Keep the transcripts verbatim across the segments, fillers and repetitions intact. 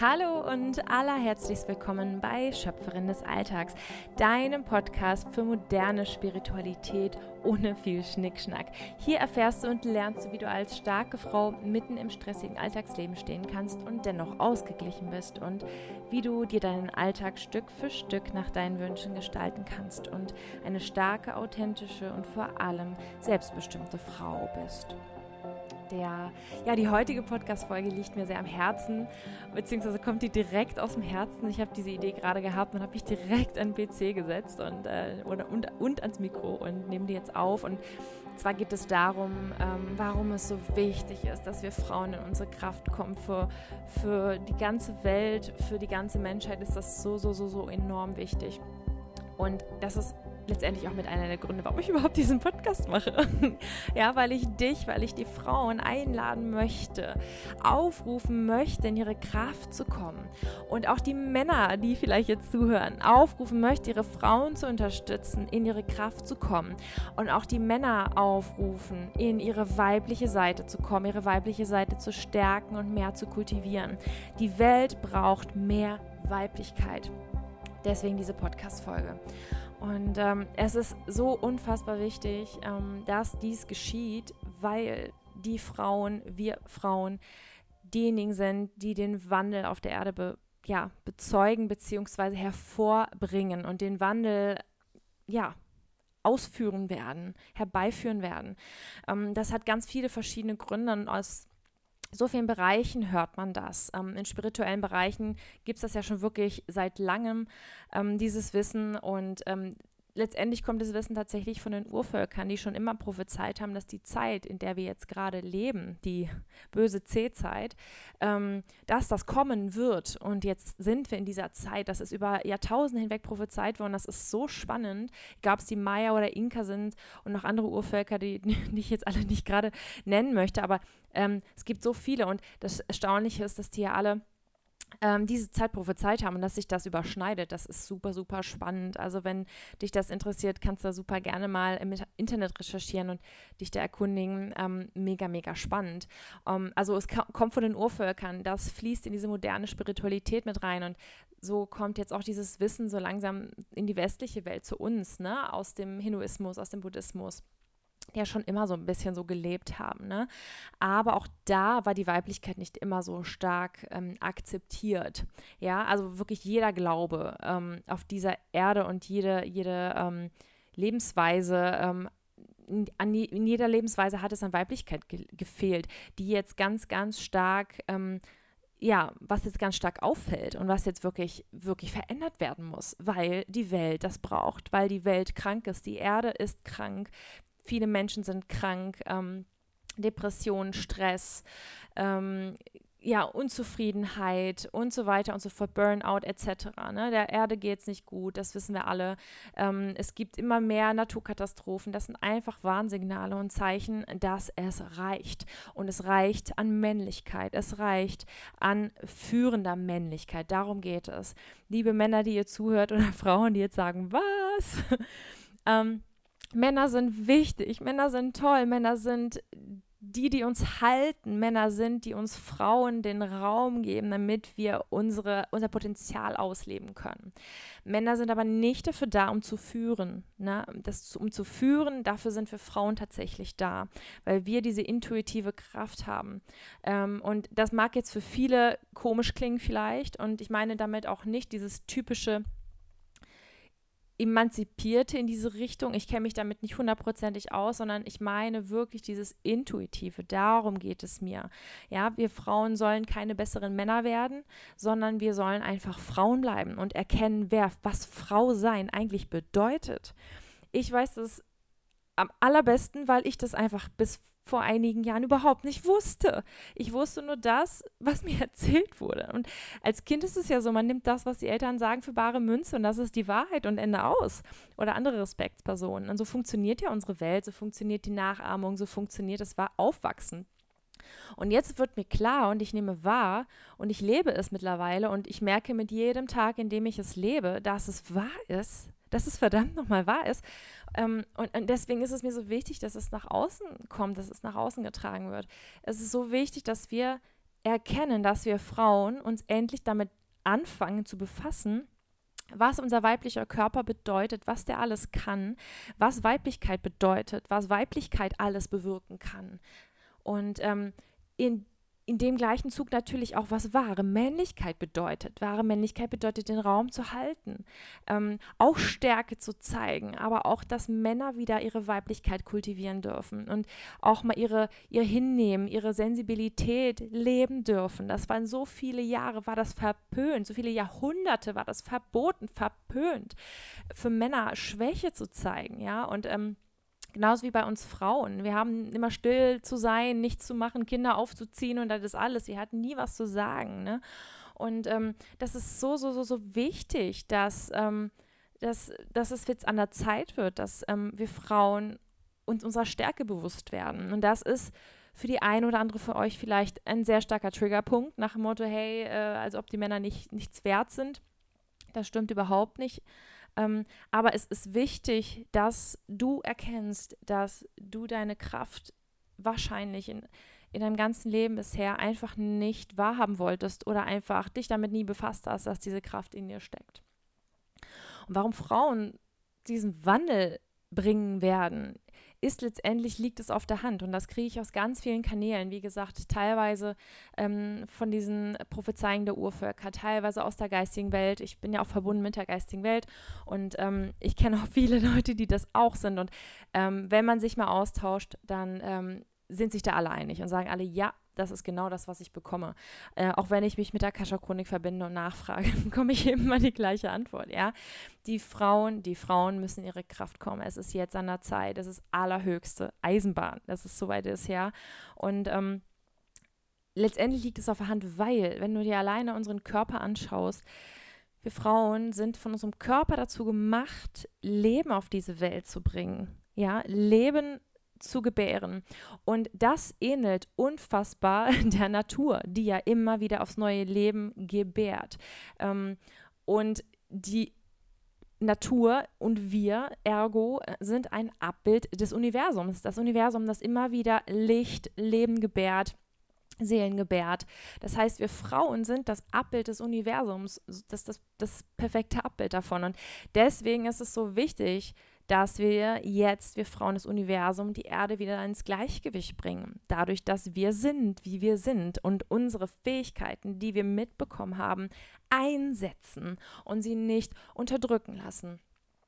Hallo und allerherzlichst willkommen bei Schöpferin des Alltags, deinem Podcast für moderne Spiritualität ohne viel Schnickschnack. Hier erfährst du und lernst du, wie du als starke Frau mitten im stressigen Alltagsleben stehen kannst und dennoch ausgeglichen bist und wie du dir deinen Alltag Stück für Stück nach deinen Wünschen gestalten kannst und eine starke, authentische und vor allem selbstbestimmte Frau bist. Der, ja, die heutige Podcast-Folge liegt mir sehr am Herzen, beziehungsweise kommt die direkt aus dem Herzen. Ich habe diese Idee gerade gehabt und habe mich direkt an den P C gesetzt und, äh, oder, und, und ans Mikro und nehme die jetzt auf. Und zwar geht es darum, ähm, warum es so wichtig ist, dass wir Frauen in unsere Kraft kommen. Für, für die ganze Welt, für die ganze Menschheit ist das so, so, so, so enorm wichtig. Und das ist letztendlich auch mit einer der Gründe, warum ich überhaupt diesen Podcast mache. Ja, weil ich dich, weil ich die Frauen einladen möchte, aufrufen möchte, in ihre Kraft zu kommen. Und auch die Männer, die vielleicht jetzt zuhören, aufrufen möchte, ihre Frauen zu unterstützen, in ihre Kraft zu kommen. Und auch die Männer aufrufen, in ihre weibliche Seite zu kommen, ihre weibliche Seite zu stärken und mehr zu kultivieren. Die Welt braucht mehr Weiblichkeit. Deswegen diese Podcast-Folge. Und ähm, es ist so unfassbar wichtig, ähm, dass dies geschieht, weil die Frauen, wir Frauen, diejenigen sind, die den Wandel auf der Erde be, ja, bezeugen bzw. hervorbringen und den Wandel, ja, ausführen werden, herbeiführen werden. Ähm, das hat ganz viele verschiedene Gründe und aus so vielen Bereichen hört man das. Ähm, in spirituellen Bereichen gibt es das ja schon wirklich seit langem, ähm, dieses Wissen. Und ähm, letztendlich kommt das Wissen tatsächlich von den Urvölkern, die schon immer prophezeit haben, dass die Zeit, in der wir jetzt gerade leben, die böse C-Zeit, ähm, dass das kommen wird. Und jetzt sind wir in dieser Zeit, das ist über Jahrtausende hinweg prophezeit worden. Das ist so spannend, egal ob es die Maya oder Inka sind und noch andere Urvölker, die, die ich jetzt alle nicht gerade nennen möchte, aber ähm, es gibt so viele. Und das Erstaunliche ist, dass die ja alle Ähm, diese Zeit prophezeit haben und dass sich das überschneidet. Das ist super, super spannend. Also wenn dich das interessiert, kannst du da super gerne mal im Internet recherchieren und dich da erkundigen. Ähm, mega, mega spannend. Ähm, also es ka- kommt von den Urvölkern, das fließt in diese moderne Spiritualität mit rein und so kommt jetzt auch dieses Wissen so langsam in die westliche Welt zu uns, ne? Aus dem Hinduismus, aus dem Buddhismus, die ja schon immer so ein bisschen so gelebt haben, ne? Aber auch da war die Weiblichkeit nicht immer so stark ähm, akzeptiert, ja, also wirklich jeder Glaube ähm, auf dieser Erde und jede, jede ähm, Lebensweise, ähm, in, an die, in jeder Lebensweise hat es an Weiblichkeit ge- gefehlt, die jetzt ganz, ganz stark ähm, ja, was jetzt ganz stark auffällt und was jetzt wirklich, wirklich verändert werden muss, weil die Welt das braucht, weil die Welt krank ist, die Erde ist krank. Viele Menschen sind krank, ähm, Depression, Stress, ähm, ja, Unzufriedenheit und so weiter und so fort, Burnout et cetera. Ne? Der Erde geht es nicht gut, das wissen wir alle. Ähm, es gibt immer mehr Naturkatastrophen. Das sind einfach Warnsignale und Zeichen, dass es reicht. Und es reicht an Männlichkeit, es reicht an führender Männlichkeit. Darum geht es. Liebe Männer, die ihr zuhört oder Frauen, die jetzt sagen, was? ähm, Männer sind wichtig, Männer sind toll, Männer sind die, die uns halten, Männer sind, die uns Frauen den Raum geben, damit wir unsere, unser Potenzial ausleben können. Männer sind aber nicht dafür da, um zu führen. Ne? Das, um zu führen, dafür sind wir Frauen tatsächlich da, weil wir diese intuitive Kraft haben. Ähm, und das mag jetzt für viele komisch klingen vielleicht und ich meine damit auch nicht dieses typische Emanzipierte in diese Richtung. Ich kenne mich damit nicht hundertprozentig aus, sondern ich meine wirklich dieses Intuitive. Darum geht es mir. Ja, wir Frauen sollen keine besseren Männer werden, sondern wir sollen einfach Frauen bleiben und erkennen, wer, was Frau sein eigentlich bedeutet. Ich weiß das am allerbesten, weil ich das einfach bis vor einigen Jahren überhaupt nicht wusste. Ich wusste nur das, was mir erzählt wurde. Und als Kind ist es ja so, man nimmt das, was die Eltern sagen, für bare Münze und das ist die Wahrheit und Ende aus. Oder andere Respektspersonen. Und so funktioniert ja unsere Welt, so funktioniert die Nachahmung, so funktioniert das Aufwachsen. Und jetzt wird mir klar und ich nehme wahr und ich lebe es mittlerweile und ich merke mit jedem Tag, in dem ich es lebe, dass es wahr ist, dass es verdammt nochmal wahr ist. Ähm, und, und deswegen ist es mir so wichtig, dass es nach außen kommt, dass es nach außen getragen wird. Es ist so wichtig, dass wir erkennen, dass wir Frauen uns endlich damit anfangen zu befassen, was unser weiblicher Körper bedeutet, was der alles kann, was Weiblichkeit bedeutet, was Weiblichkeit alles bewirken kann. Und ähm, in In dem gleichen Zug natürlich auch, was wahre Männlichkeit bedeutet. Wahre Männlichkeit bedeutet, den Raum zu halten, ähm, auch Stärke zu zeigen, aber auch, dass Männer wieder ihre Weiblichkeit kultivieren dürfen und auch mal ihre, ihr Hinnehmen, ihre Sensibilität leben dürfen. Das waren so viele Jahre, war das verpönt, so viele Jahrhunderte war das verboten, verpönt, für Männer Schwäche zu zeigen, ja, und ähm, genauso wie bei uns Frauen. Wir haben immer still zu sein, nichts zu machen, Kinder aufzuziehen und das ist alles. Wir hatten nie was zu sagen. Ne? Und ähm, das ist so, so, so, so wichtig, dass, ähm, dass, dass es jetzt an der Zeit wird, dass ähm, wir Frauen uns unserer Stärke bewusst werden. Und das ist für die eine oder andere von euch vielleicht ein sehr starker Triggerpunkt nach dem Motto, hey, äh, als ob die Männer nicht, nichts wert sind. Das stimmt überhaupt nicht. Ähm, aber es ist wichtig, dass du erkennst, dass du deine Kraft wahrscheinlich in, in deinem ganzen Leben bisher einfach nicht wahrhaben wolltest oder einfach dich damit nie befasst hast, dass diese Kraft in dir steckt. Und warum Frauen diesen Wandel bringen werden, ist letztendlich, liegt es auf der Hand. Und das kriege ich aus ganz vielen Kanälen. Wie gesagt, teilweise ähm, von diesen Prophezeiungen der Urvölker, teilweise aus der geistigen Welt. Ich bin ja auch verbunden mit der geistigen Welt und ähm, ich kenne auch viele Leute, die das auch sind. Und ähm, wenn man sich mal austauscht, dann ähm, sind sich da alle einig und sagen alle, ja, das ist genau das, was ich bekomme. Äh, auch wenn ich mich mit der Akasha-Chronik verbinde und nachfrage, bekomme ich immer die gleiche Antwort. Ja? Die Frauen, die Frauen müssen ihre Kraft kommen. Es ist jetzt an der Zeit. Es ist allerhöchste Eisenbahn. Das ist soweit ist, ja. Und ähm, letztendlich liegt es auf der Hand, weil, wenn du dir alleine unseren Körper anschaust, wir Frauen sind von unserem Körper dazu gemacht, Leben auf diese Welt zu bringen. Ja, Leben zu gebären. Und das ähnelt unfassbar der Natur, die ja immer wieder aufs neue Leben gebärt. Ähm, und die Natur und wir, ergo, sind ein Abbild des Universums. Das Universum, das immer wieder Licht, Leben gebärt, Seelen gebärt. Das heißt, wir Frauen sind das Abbild des Universums, das, das, das perfekte Abbild davon. Und deswegen ist es so wichtig, dass wir jetzt, wir Frauen des Universums, die Erde wieder ins Gleichgewicht bringen. Dadurch, dass wir sind, wie wir sind und unsere Fähigkeiten, die wir mitbekommen haben, einsetzen und sie nicht unterdrücken lassen.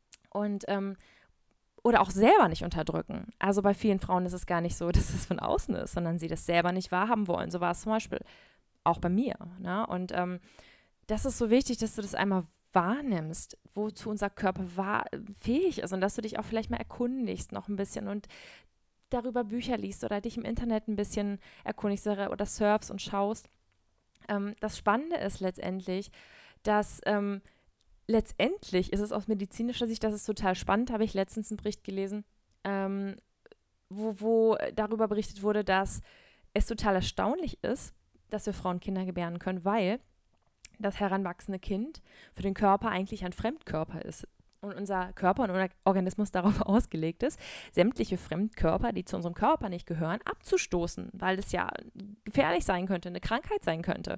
Und ähm, oder auch selber nicht unterdrücken. Also bei vielen Frauen ist es gar nicht so, dass es von außen ist, sondern sie das selber nicht wahrhaben wollen. So war es zum Beispiel auch bei mir. Ne? Und ähm, das ist so wichtig, dass du das einmal wahrnimmst, wozu unser Körper war, fähig ist und dass du dich auch vielleicht mal erkundigst noch ein bisschen und darüber Bücher liest oder dich im Internet ein bisschen erkundigst oder, oder surfst und schaust. Ähm, das Spannende ist letztendlich, dass ähm, letztendlich ist es aus medizinischer Sicht, das ist total spannend, habe ich letztens einen Bericht gelesen, ähm, wo, wo darüber berichtet wurde, dass es total erstaunlich ist, dass wir Frauen Kinder gebären können, weil das heranwachsende Kind für den Körper eigentlich ein Fremdkörper ist. Und unser Körper und unser Organismus darauf ausgelegt ist, sämtliche Fremdkörper, die zu unserem Körper nicht gehören, abzustoßen, weil es ja gefährlich sein könnte, eine Krankheit sein könnte.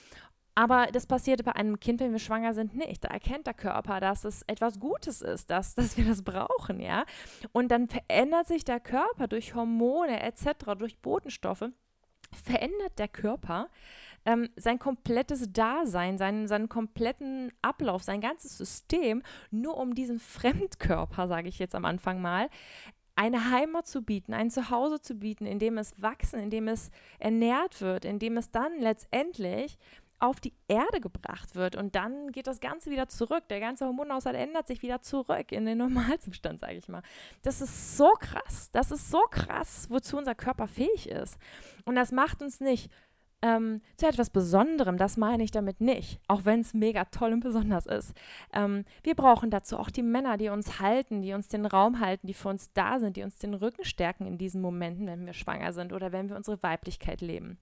Aber das passiert bei einem Kind, wenn wir schwanger sind, nicht. Da erkennt der Körper, dass es etwas Gutes ist, dass, dass wir das brauchen, ja. Und dann verändert sich der Körper durch Hormone et cetera, durch Botenstoffe, verändert der Körper ähm, sein komplettes Dasein, seinen, seinen kompletten Ablauf, sein ganzes System, nur um diesen Fremdkörper, sage ich jetzt am Anfang mal, eine Heimat zu bieten, ein Zuhause zu bieten, in dem es wachsen, in dem es ernährt wird, in dem es dann letztendlich auf die Erde gebracht wird und dann geht das Ganze wieder zurück. Der ganze Hormonhaushalt ändert sich wieder zurück in den Normalzustand, sage ich mal. Das ist so krass, das ist so krass, wozu unser Körper fähig ist. Und das macht uns nicht ähm, zu etwas Besonderem, das meine ich damit nicht, auch wenn es mega toll und besonders ist. Ähm, wir brauchen dazu auch die Männer, die uns halten, die uns den Raum halten, die für uns da sind, die uns den Rücken stärken in diesen Momenten, wenn wir schwanger sind oder wenn wir unsere Weiblichkeit leben.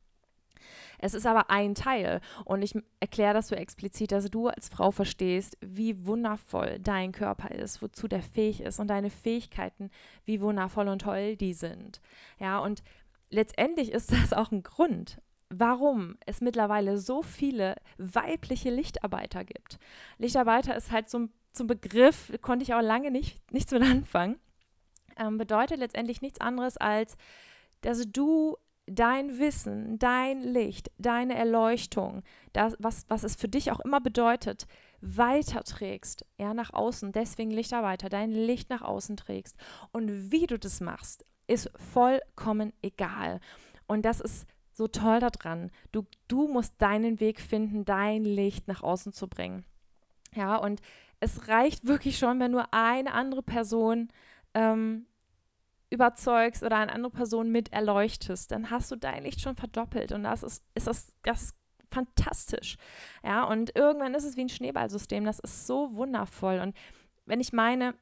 Es ist aber ein Teil und ich erkläre das so explizit, dass du als Frau verstehst, wie wundervoll dein Körper ist, wozu der fähig ist und deine Fähigkeiten, wie wundervoll und toll die sind. Ja, und letztendlich ist das auch ein Grund, warum es mittlerweile so viele weibliche Lichtarbeiter gibt. Lichtarbeiter ist halt so ein, so ein Begriff, konnte ich auch lange nicht, nichts mit anfangen. Ähm, bedeutet letztendlich nichts anderes als, dass du dein Wissen, dein Licht, deine Erleuchtung, das, was, was es für dich auch immer bedeutet, weiterträgst, ja, nach außen, deswegen Lichtarbeiter, dein Licht nach außen trägst. Und wie du das machst, ist vollkommen egal. Und das ist so toll daran. Du, du musst deinen Weg finden, dein Licht nach außen zu bringen. Ja, und es reicht wirklich schon, wenn nur eine andere Person ähm, überzeugst oder eine andere Person mit erleuchtest, dann hast du dein Licht schon verdoppelt und das ist, ist das, das ist fantastisch. Ja, und irgendwann ist es wie ein Schneeballsystem, das ist so wundervoll. Und wenn ich meine,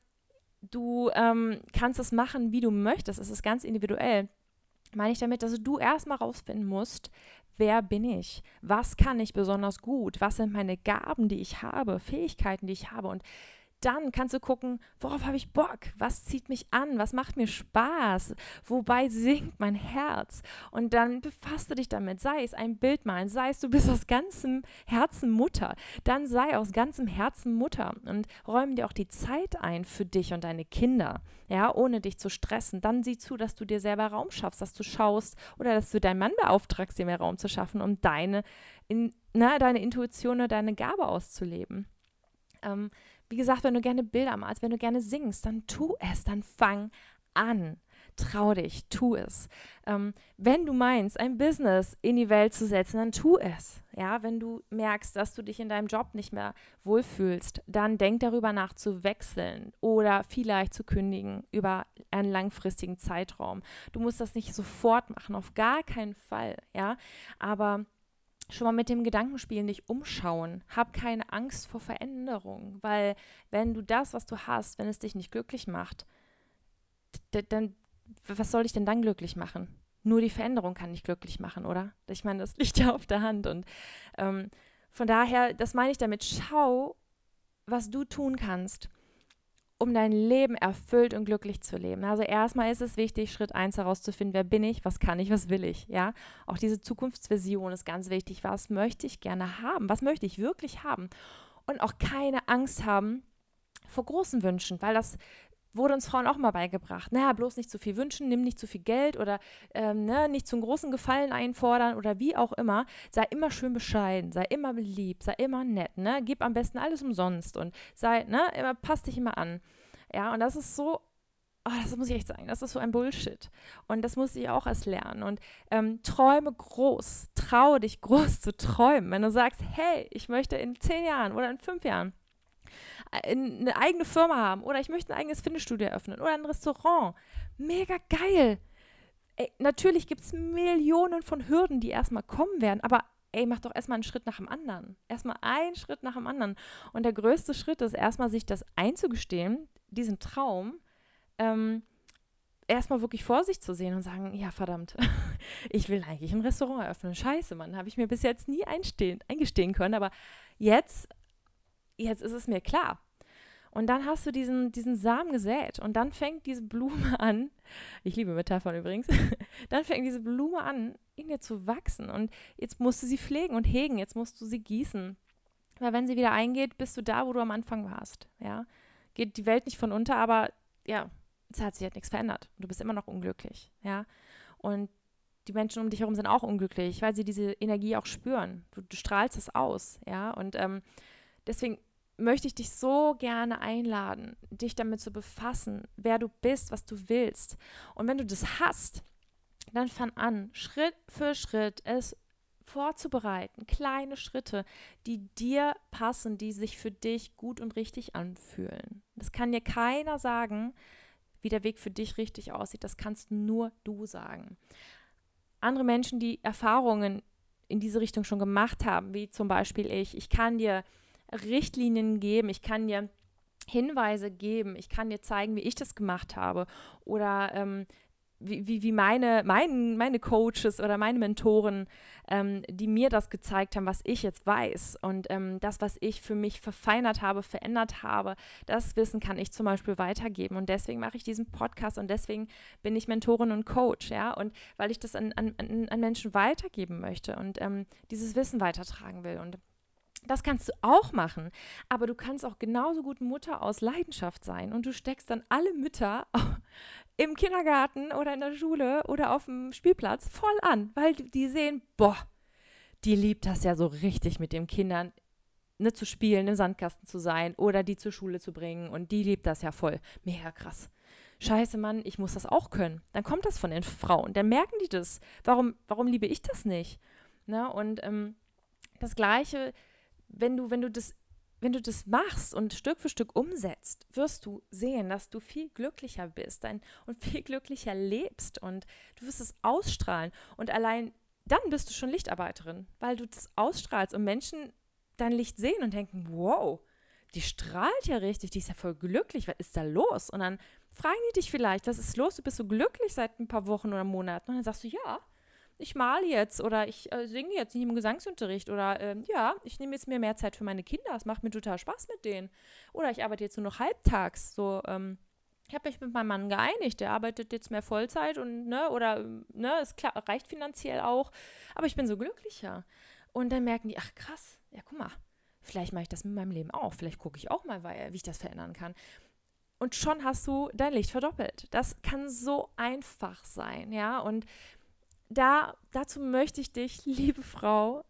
du ähm, kannst es machen, wie du möchtest, es ist ganz individuell, meine ich damit, dass du erstmal rausfinden musst, wer bin ich? Was kann ich besonders gut? Was sind meine Gaben, die ich habe, Fähigkeiten, die ich habe? Und dann kannst du gucken, worauf habe ich Bock? Was zieht mich an? Was macht mir Spaß? Wobei singt mein Herz? Und dann befasst du dich damit. Sei es ein Bild malen, sei es du bist aus ganzem Herzen Mutter. Dann sei aus ganzem Herzen Mutter und räume dir auch die Zeit ein für dich und deine Kinder, ja, ohne dich zu stressen. Dann sieh zu, dass du dir selber Raum schaffst, dass du schaust oder dass du deinen Mann beauftragst, dir mehr Raum zu schaffen, um deine, in, na, deine Intuition oder deine Gabe auszuleben. Ähm, Wie gesagt, wenn du gerne Bilder malst, wenn du gerne singst, dann tu es, dann fang an. Trau dich, tu es. Ähm, wenn du meinst, ein Business in die Welt zu setzen, dann tu es. Ja, wenn du merkst, dass du dich in deinem Job nicht mehr wohlfühlst, dann denk darüber nach, zu wechseln oder vielleicht zu kündigen über einen langfristigen Zeitraum. Du musst das nicht sofort machen, auf gar keinen Fall. Ja, aber schon mal mit dem Gedankenspiel nicht umschauen. Hab keine Angst vor Veränderung, weil wenn du das, was du hast, wenn es dich nicht glücklich macht, d- dann, was soll dich denn dann glücklich machen? Nur die Veränderung kann dich glücklich machen, oder? Ich meine, das liegt ja auf der Hand und ähm, von daher, das meine ich damit, schau, was du tun kannst, um dein Leben erfüllt und glücklich zu leben. Also erstmal ist es wichtig, Schritt eins herauszufinden, wer bin ich, was kann ich, was will ich, ja. Auch diese Zukunftsvision ist ganz wichtig. Was möchte ich gerne haben? Was möchte ich wirklich haben? Und auch keine Angst haben vor großen Wünschen, weil das wurde uns Frauen auch mal beigebracht. Naja, bloß nicht zu viel wünschen, nimm nicht zu viel Geld oder ähm, ne, nicht zum großen Gefallen einfordern oder wie auch immer. Sei immer schön bescheiden, sei immer beliebt, sei immer nett, ne? Gib am besten alles umsonst und sei, ne, immer, passt dich immer an. Ja, und das ist so, oh, das muss ich echt sagen, das ist so ein Bullshit. Und das musste ich auch erst lernen. Und ähm, träume groß, traue dich groß zu träumen. Wenn du sagst, hey, ich möchte in zehn Jahren oder in fünf Jahren eine eigene Firma haben oder ich möchte ein eigenes Fitnessstudio eröffnen oder ein Restaurant. Mega geil. Ey, natürlich gibt es Millionen von Hürden, die erstmal kommen werden, aber ey, mach doch erstmal einen Schritt nach dem anderen. Erstmal einen Schritt nach dem anderen. Und der größte Schritt ist erstmal, sich das einzugestehen, diesen Traum, ähm, erstmal wirklich vor sich zu sehen und sagen, ja verdammt, ich will eigentlich ein Restaurant eröffnen. Scheiße, Mann, habe ich mir bis jetzt nie einstehen, eingestehen können, aber jetzt Jetzt ist es mir klar. Und dann hast du diesen, diesen Samen gesät und dann fängt diese Blume an, ich liebe Metaphern übrigens, dann fängt diese Blume an, in dir zu wachsen und jetzt musst du sie pflegen und hegen, jetzt musst du sie gießen. Weil wenn sie wieder eingeht, bist du da, wo du am Anfang warst. Ja? Geht die Welt nicht von unter, aber ja, es hat sich halt nichts verändert. Du bist immer noch unglücklich. Ja? Und die Menschen um dich herum sind auch unglücklich, weil sie diese Energie auch spüren. Du, du strahlst es aus. Ja? Und ähm, deswegen möchte ich dich so gerne einladen, dich damit zu befassen, wer du bist, was du willst. Und wenn du das hast, dann fang an, Schritt für Schritt es vorzubereiten. Kleine Schritte, die dir passen, die sich für dich gut und richtig anfühlen. Das kann dir keiner sagen, wie der Weg für dich richtig aussieht. Das kannst nur du sagen. Andere Menschen, die Erfahrungen in diese Richtung schon gemacht haben, wie zum Beispiel ich, ich kann dir Richtlinien geben, ich kann dir Hinweise geben, ich kann dir zeigen, wie ich das gemacht habe oder ähm, wie, wie, wie meine, mein, meine Coaches oder meine Mentoren, ähm, die mir das gezeigt haben, was ich jetzt weiß. Und ähm, das, was ich für mich verfeinert habe, verändert habe, das Wissen kann ich zum Beispiel weitergeben. Und deswegen mache ich diesen Podcast und deswegen bin ich Mentorin und Coach, ja. Und weil ich das an, an, an Menschen weitergeben möchte und ähm, dieses Wissen weitertragen will. Und das kannst du auch machen, aber du kannst auch genauso gut Mutter aus Leidenschaft sein und du steckst dann alle Mütter im Kindergarten oder in der Schule oder auf dem Spielplatz voll an, weil die sehen, boah, die liebt das ja so richtig mit den Kindern, ne, zu spielen, im Sandkasten zu sein oder die zur Schule zu bringen und die liebt das ja voll. Mega krass. Scheiße, Mann, ich muss das auch können. Dann kommt das von den Frauen, dann merken die das. Warum, warum liebe ich das nicht? Ne? Und ähm, das Gleiche, wenn du, wenn du das, wenn du das machst und Stück für Stück umsetzt, wirst du sehen, dass du viel glücklicher bist ein, und viel glücklicher lebst und du wirst es ausstrahlen. Und allein dann bist du schon Lichtarbeiterin, weil du das ausstrahlst und Menschen dein Licht sehen und denken, wow, die strahlt ja richtig, die ist ja voll glücklich, was ist da los? Und dann fragen die dich vielleicht, was ist los? Du bist so glücklich seit ein paar Wochen oder Monaten. Und dann sagst du, ja, ich male jetzt oder ich äh, singe jetzt nicht im Gesangsunterricht oder ähm, ja, ich nehme jetzt mir mehr Zeit für meine Kinder, es macht mir total Spaß mit denen. Oder ich arbeite jetzt nur noch halbtags, so, ähm, ich habe mich mit meinem Mann geeinigt, der arbeitet jetzt mehr Vollzeit und, ne, oder, ne, es klar, reicht finanziell auch, aber ich bin so glücklicher. Und dann merken die, ach krass, ja, guck mal, vielleicht mache ich das mit meinem Leben auch, vielleicht gucke ich auch mal, wie ich das verändern kann. Und schon hast du dein Licht verdoppelt. Das kann so einfach sein, ja, und Da, dazu möchte ich dich, liebe Frau,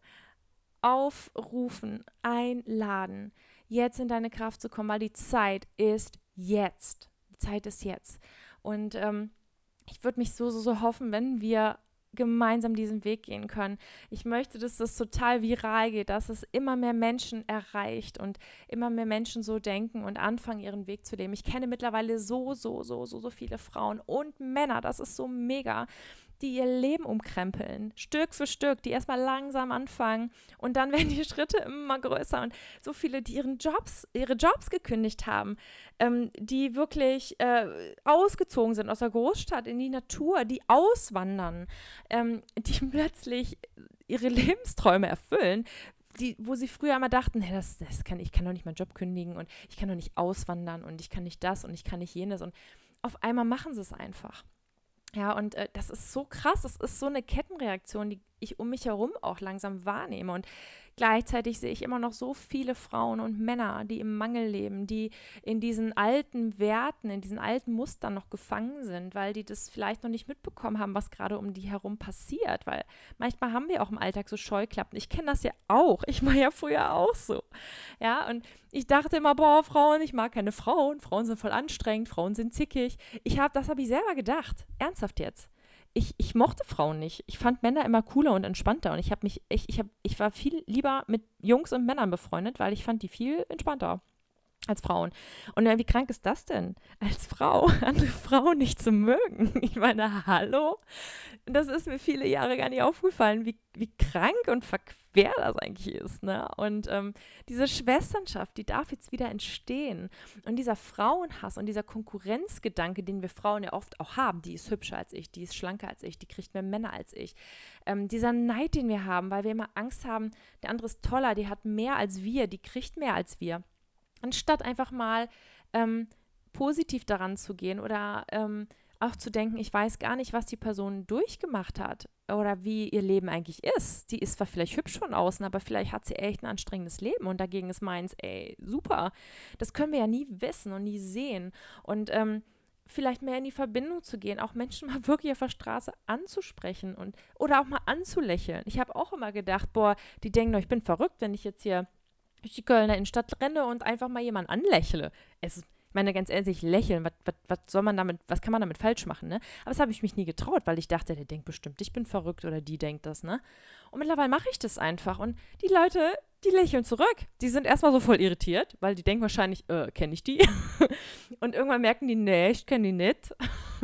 aufrufen, einladen, jetzt in deine Kraft zu kommen, weil die Zeit ist jetzt. Die Zeit ist jetzt. Und ähm, ich würde mich so, so, so hoffen, wenn wir gemeinsam diesen Weg gehen können. Ich möchte, dass das total viral geht, dass es immer mehr Menschen erreicht und immer mehr Menschen so denken und anfangen, ihren Weg zu leben. Ich kenne mittlerweile so, so, so, so, so viele Frauen und Männer, das ist so mega, die ihr Leben umkrempeln, Stück für Stück, die erstmal langsam anfangen und dann werden die Schritte immer größer und so viele, die ihren Jobs, ihre Jobs gekündigt haben, ähm, die wirklich äh, ausgezogen sind aus der Großstadt in die Natur, die auswandern, ähm, die plötzlich ihre Lebensträume erfüllen, die, wo sie früher immer dachten, hey, das, das kann, ich kann doch nicht meinen Job kündigen und ich kann doch nicht auswandern und ich kann nicht das und ich kann nicht jenes und auf einmal machen sie es einfach. Ja, und äh, das ist so krass, das ist so eine Kettenreaktion, die ich um mich herum auch langsam wahrnehme. Und gleichzeitig sehe ich immer noch so viele Frauen und Männer, die im Mangel leben, die in diesen alten Werten, in diesen alten Mustern noch gefangen sind, weil die das vielleicht noch nicht mitbekommen haben, was gerade um die herum passiert. Weil manchmal haben wir auch im Alltag so Scheuklappen. Ich kenne das ja auch. Ich war ja früher auch so. Ja, und ich dachte immer, boah, Frauen, ich mag keine Frauen. Frauen sind voll anstrengend, Frauen sind zickig. Ich hab, das habe ich selber gedacht. Ernsthaft jetzt. Ich, ich mochte Frauen nicht. Ich fand Männer immer cooler und entspannter und ich habe mich, ich, ich, hab, ich war viel lieber mit Jungs und Männern befreundet, weil ich fand die viel entspannter als Frauen. Und dann, wie krank ist das denn, als Frau andere Frauen nicht zu mögen? Ich meine, hallo? Das ist mir viele Jahre gar nicht aufgefallen, wie, wie krank und verquer das eigentlich ist, ne? Und ähm, diese Schwesternschaft, die darf jetzt wieder entstehen. Und dieser Frauenhass und dieser Konkurrenzgedanke, den wir Frauen ja oft auch haben, die ist hübscher als ich, die ist schlanker als ich, die kriegt mehr Männer als ich. Ähm, dieser Neid, den wir haben, weil wir immer Angst haben, der andere ist toller, die hat mehr als wir, die kriegt mehr als wir. Anstatt einfach mal ähm, positiv daran zu gehen oder ähm, auch zu denken, ich weiß gar nicht, was die Person durchgemacht hat oder wie ihr Leben eigentlich ist. Die ist zwar vielleicht hübsch von außen, aber vielleicht hat sie echt ein anstrengendes Leben und dagegen ist meins, ey, super. Das können wir ja nie wissen und nie sehen. Und ähm, vielleicht mehr in die Verbindung zu gehen, auch Menschen mal wirklich auf der Straße anzusprechen und oder auch mal anzulächeln. Ich habe auch immer gedacht, boah, die denken, ich bin verrückt, wenn ich jetzt hier durch die Kölner Innenstadt renne und einfach mal jemanden anlächle. Es, ich meine, ganz ehrlich, lächeln, was, was, was soll man damit, was kann man damit falsch machen, ne? Aber das habe ich mich nie getraut, weil ich dachte, der denkt bestimmt, ich bin verrückt oder die denkt das, ne? Und mittlerweile mache ich das einfach und die Leute, die lächeln zurück. Die sind erstmal so voll irritiert, weil die denken wahrscheinlich, äh, kenne ich die? Und irgendwann merken die, nee, ich kenne die nicht.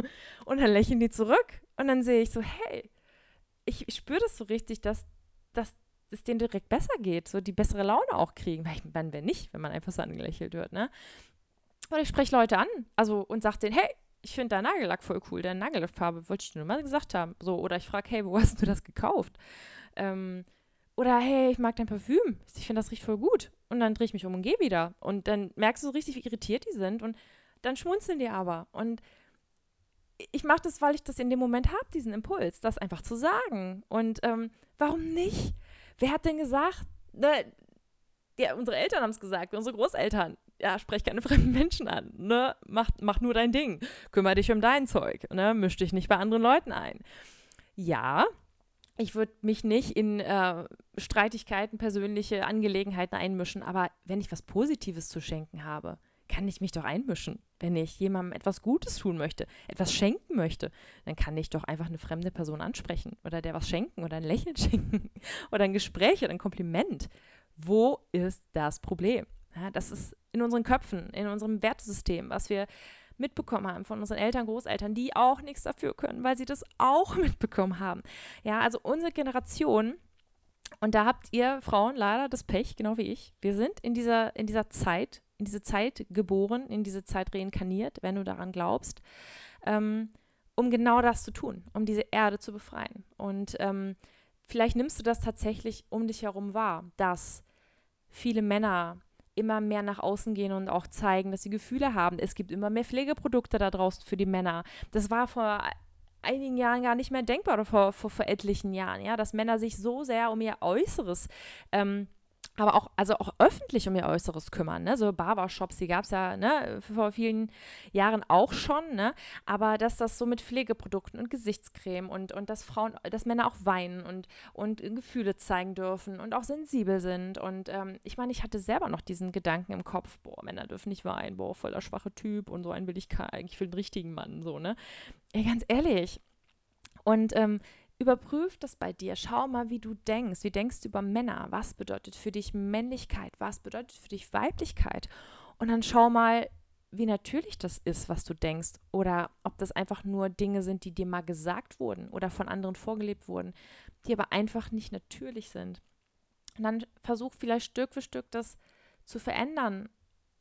Und dann lächeln die zurück und dann sehe ich so, hey, ich, ich spüre das so richtig, dass, dass es denen direkt besser geht, so die bessere Laune auch kriegen. Weil ich meine, wenn nicht, wenn man einfach so angelächelt wird, ne? Oder ich spreche Leute an, also und sage denen, hey, ich finde deinen Nagellack voll cool, deine Nagellackfarbe, wollte ich dir nur mal gesagt haben. So, oder ich frage, hey, wo hast du das gekauft? Ähm, oder hey, ich mag dein Parfüm, ich finde, das riecht voll gut. Und dann drehe ich mich um und gehe wieder. Und dann merkst du so richtig, wie irritiert die sind und dann schmunzeln die aber. Und ich mache das, weil ich das in dem Moment habe, diesen Impuls, das einfach zu sagen. Und ähm, warum nicht? Wer hat denn gesagt, ne, ja, unsere Eltern haben es gesagt, unsere Großeltern, ja, sprech keine fremden Menschen an, ne, mach, mach nur dein Ding, kümmere dich um dein Zeug, ne, misch dich nicht bei anderen Leuten ein. Ja, ich würde mich nicht in äh, Streitigkeiten, persönliche Angelegenheiten einmischen, aber wenn ich was Positives zu schenken habe, kann ich mich doch einmischen. Wenn ich jemandem etwas Gutes tun möchte, etwas schenken möchte, dann kann ich doch einfach eine fremde Person ansprechen oder der was schenken oder ein Lächeln schenken oder ein Gespräch oder ein Kompliment. Wo ist das Problem? Ja, das ist in unseren Köpfen, in unserem Wertesystem, was wir mitbekommen haben von unseren Eltern, Großeltern, die auch nichts dafür können, weil sie das auch mitbekommen haben. Ja, also unsere Generation, und da habt ihr Frauen leider das Pech, genau wie ich. Wir sind in dieser, in dieser Zeit, in diese Zeit geboren, in diese Zeit reinkarniert, wenn du daran glaubst, ähm, um genau das zu tun, um diese Erde zu befreien. Und ähm, vielleicht nimmst du das tatsächlich um dich herum wahr, dass viele Männer immer mehr nach außen gehen und auch zeigen, dass sie Gefühle haben. Es gibt immer mehr Pflegeprodukte da draußen für die Männer. Das war vor einigen Jahren gar nicht mehr denkbar oder vor, vor, vor etlichen Jahren, ja, dass Männer sich so sehr um ihr Äußeres ähm, aber auch, also auch öffentlich um ihr Äußeres kümmern, ne? So Barbershops, die gab es ja, ne, vor vielen Jahren auch schon, ne? Aber dass das so mit Pflegeprodukten und Gesichtscreme und, und dass Frauen, dass Männer auch weinen und, und Gefühle zeigen dürfen und auch sensibel sind. Und ähm, ich meine, ich hatte selber noch diesen Gedanken im Kopf, boah, Männer dürfen nicht weinen, boah, voll der schwache Typ und so einen will ich eigentlich für den richtigen Mann, so, ne? Ey, ganz ehrlich. Und ähm, überprüf das bei dir. Schau mal, wie du denkst. Wie denkst du über Männer? Was bedeutet für dich Männlichkeit? Was bedeutet für dich Weiblichkeit? Und dann schau mal, wie natürlich das ist, was du denkst. Oder ob das einfach nur Dinge sind, die dir mal gesagt wurden oder von anderen vorgelebt wurden, die aber einfach nicht natürlich sind. Und dann versuch vielleicht Stück für Stück das zu verändern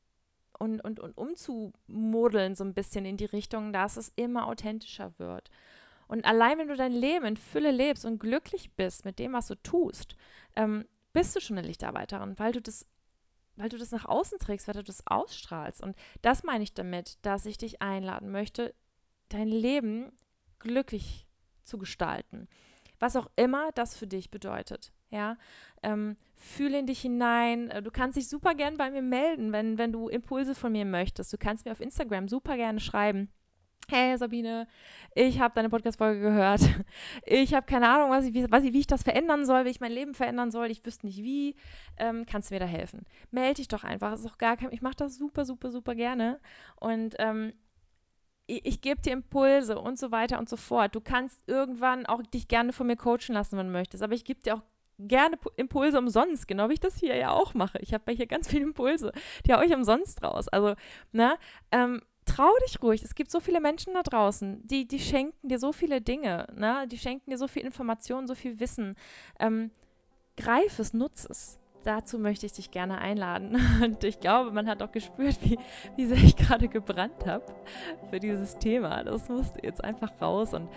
und, und, und umzumodeln so ein bisschen in die Richtung, dass es immer authentischer wird. Und allein, wenn du dein Leben in Fülle lebst und glücklich bist mit dem, was du tust, ähm, bist du schon eine Lichtarbeiterin, weil du das, weil du das nach außen trägst, weil du das ausstrahlst. Und das meine ich damit, dass ich dich einladen möchte, dein Leben glücklich zu gestalten. Was auch immer das für dich bedeutet. Ja, ähm, fühle in dich hinein. Du kannst dich super gern bei mir melden, wenn, wenn du Impulse von mir möchtest. Du kannst mir auf Instagram super gerne schreiben. Hey Sabine, ich habe deine Podcast-Folge gehört. Ich habe keine Ahnung, was ich, wie, was ich, wie ich das verändern soll, wie ich mein Leben verändern soll. Ich wüsste nicht wie. Ähm, kannst du mir da helfen? Melde dich doch einfach. Das ist auch gar kein, ich mache das super, super, super gerne. Und ähm, ich, ich gebe dir Impulse und so weiter und so fort. Du kannst irgendwann auch dich gerne von mir coachen lassen, wenn du möchtest. Aber ich gebe dir auch gerne Impulse umsonst, genau wie ich das hier ja auch mache. Ich habe ja hier ganz viele Impulse, die haue ich umsonst raus. Also, ne, ähm, trau dich ruhig. Es gibt so viele Menschen da draußen, die, die schenken dir so viele Dinge, ne? Die schenken dir so viel Information, so viel Wissen. Ähm, greif es, nutze es. Dazu möchte ich dich gerne einladen. Und ich glaube, man hat auch gespürt, wie, wie sehr ich gerade gebrannt habe für dieses Thema. Das musste jetzt einfach raus. Und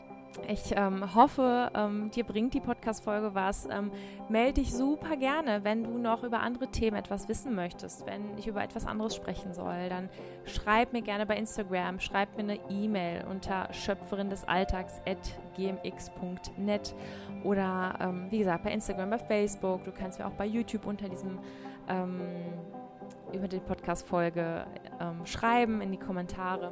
ich ähm, hoffe, ähm, dir bringt die Podcast-Folge was. Ähm, melde dich super gerne, wenn du noch über andere Themen etwas wissen möchtest, wenn ich über etwas anderes sprechen soll, dann schreib mir gerne bei Instagram, schreib mir eine E-Mail unter schöpferin des alltags at g m x punkt net oder ähm, wie gesagt bei Instagram, bei Facebook. Du kannst mir auch bei YouTube unter diesem ähm, über die Podcast-Folge ähm, schreiben in die Kommentare.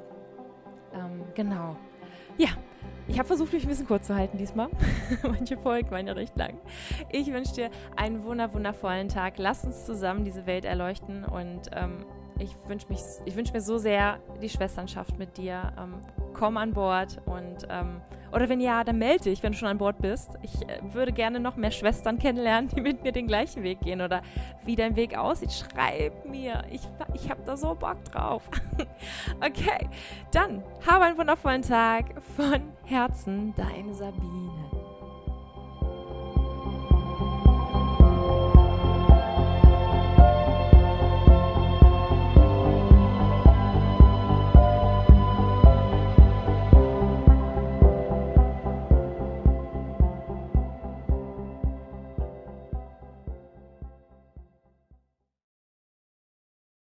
Ähm, genau. Ja, ich habe versucht, mich ein bisschen kurz zu halten diesmal. Manche Folgen waren ja recht lang. Ich wünsche dir einen wunder, wundervollen Tag. Lass uns zusammen diese Welt erleuchten und ähm, ich wünsche mich, ich wünsche mir so sehr die Schwesternschaft mit dir. Ähm, komm an Bord und ähm, oder wenn ja, dann melde dich, wenn du schon an Bord bist. Ich äh, würde gerne noch mehr Schwestern kennenlernen, die mit mir den gleichen Weg gehen oder wie dein Weg aussieht. Schreib mir. Ich, ich habe da so Bock drauf. Okay, dann habe einen wundervollen Tag. Von Herzen, deine Sabine.